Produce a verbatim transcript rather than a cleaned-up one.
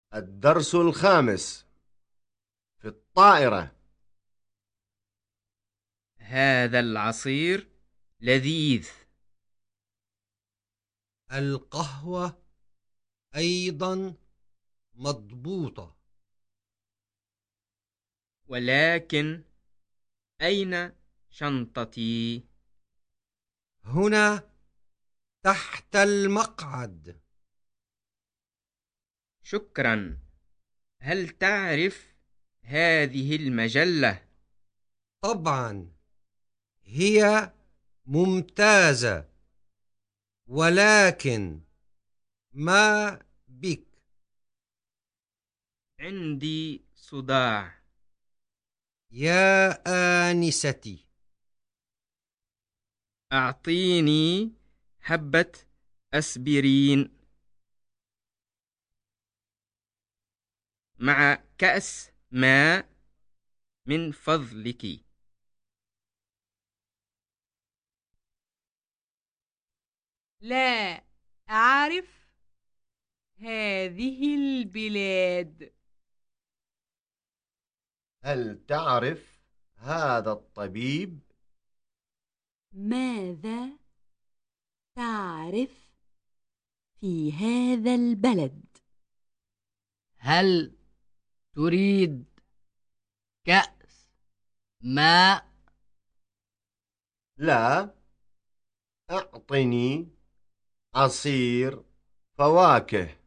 الدرس الخامس في الطائرة. هذا العصير لذيذ. القهوة أيضا مضبوطة. ولكن أين شنطتي؟ هنا تحت المقعد. شكرا. هل تعرف هذه المجلة؟ طبعا هي ممتازة، ولكن ما بك؟ عندي صداع. يا آنستي. أعطيني حبة أسبرين مع كأس ماء من فضلك. لا أعرف هذه البلاد. هل تعرف هذا الطبيب؟ ماذا تعرف في هذا البلد؟ هل تريد كأس ماء؟ لا، أعطني عصير فواكه.